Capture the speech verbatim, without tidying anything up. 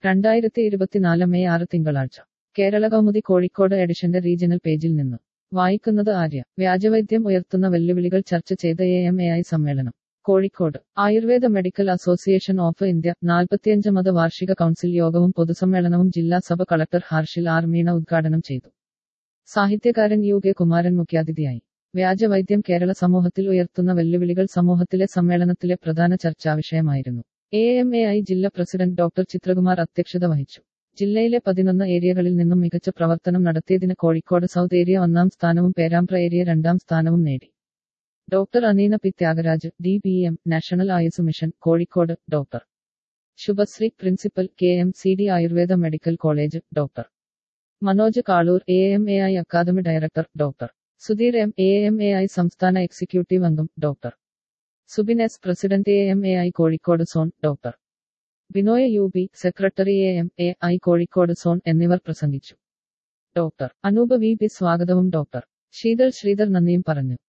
രണ്ടായിരത്തി ഇരുപത്തിനാല് മെയ് ആറ് തിങ്കളാഴ്ച കേരള കൗമുദി കോഴിക്കോട് എഡിഷന്റെ റീജിയണൽ പേജിൽ നിന്ന് വായിക്കുന്നത് ആര്യ. വ്യാജവൈദ്യം ഉയർത്തുന്ന വെല്ലുവിളികൾ ചർച്ച ചെയ്ത എ എം എ ഐ സമ്മേളനം Kozhikode. Ayurveda medical association of India നാൽപ്പത്തിയഞ്ചാമത് വാർഷിക കൗൺസിൽ യോഗവും പൊതുസമ്മേളനവും ജില്ലാ sub collector Harshil R Meena ഉദ്ഘാടനം ചെയ്തു. സാഹിത്യകാരൻ യു കെ കുമാരൻ മുഖ്യാതിഥിയായി. വ്യാജവൈദ്യം കേരള സമൂഹത്തിൽ ഉയർത്തുന്ന വെല്ലുവിളികൾ സമൂഹത്തിലെ സമ്മേളനത്തിലെ പ്രധാന ചർച്ചാവിഷയമായിരുന്നു. എ എം എ ഐ ജില്ലാ പ്രസിഡന്റ് ഡോക്ടർ ചിത്രകുമാർ അധ്യക്ഷത വഹിച്ചു. ജില്ലയിലെ പതിനൊന്ന് ഏരിയകളിൽ നിന്നും മികച്ച പ്രവർത്തനം നടത്തിയതിന് കോഴിക്കോട് സൗത്ത് ഏരിയ ഒന്നാം സ്ഥാനവും പേരാമ്പ്ര ഏരിയ രണ്ടാം സ്ഥാനവും നേടി. Doctor Aneena P Thyagaraj, D B M, national Ayush mission, Kozhikode, doctor Shubhashree, principal, K M C D Ayurveda medical college, doctor Manoj Kaloor, A M A I academy director, doctor Sudheer M, A M A I സംസ്ഥാന executive അംഗം, doctor Subin S, president A M A I Kozhikode zone, doctor Binoy U B, secretary A M A I Kozhikode zone എന്നിവർ പ്രസംഗിച്ചു. Doctor Anoop V B സ്വാഗതവും doctor Sheethal Sreedhar നന്ദിയും പറഞ്ഞു.